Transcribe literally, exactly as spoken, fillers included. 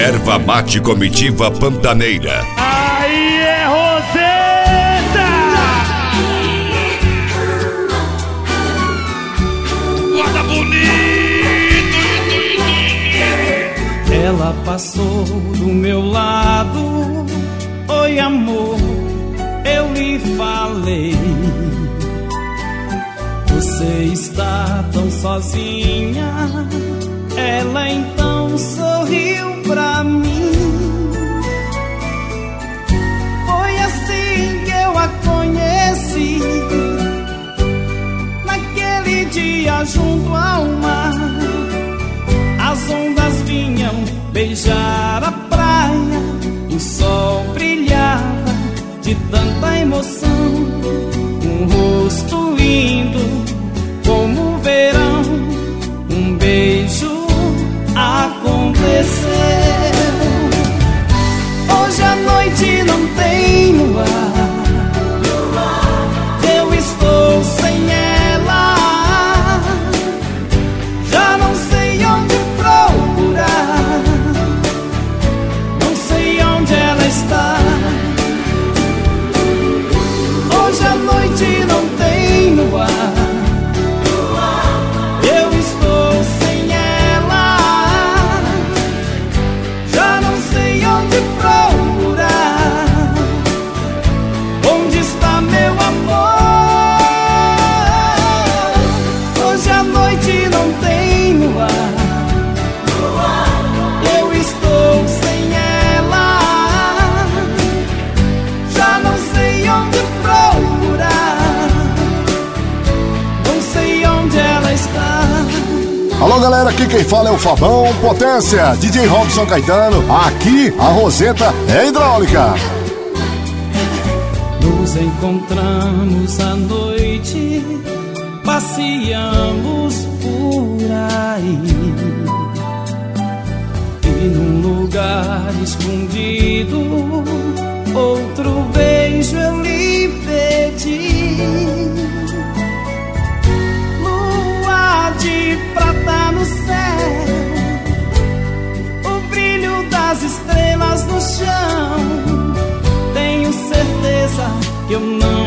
Erva Mate Comitiva Pantaneira. Aí é Roseta! Guarda bonito! Ela passou do meu lado. Oi, amor, eu lhe falei. Você está tão sozinha. Ela então sorriu pra mim. Foi assim que eu a conheci, naquele dia junto ao mar. As ondas vinham beijar a praia, o sol brilhava de tanta emoção. Um rosto lindo como o verão, um beijo aconteceu. Hoje a noite não tem luar, eu estou sem ela. Já não sei onde procurar, não sei onde ela está. Hoje a noite não tem luar, Alô galera, aqui quem fala é o Fabão Potência, D J Robson Caetano. Aqui a Roseta é hidráulica. Nos encontramos à noite, passeamos por aí, e num lugar escondido, outro beijo eu lhe pedi. De prata no céu, o brilho das estrelas no chão. Tenho certeza que eu não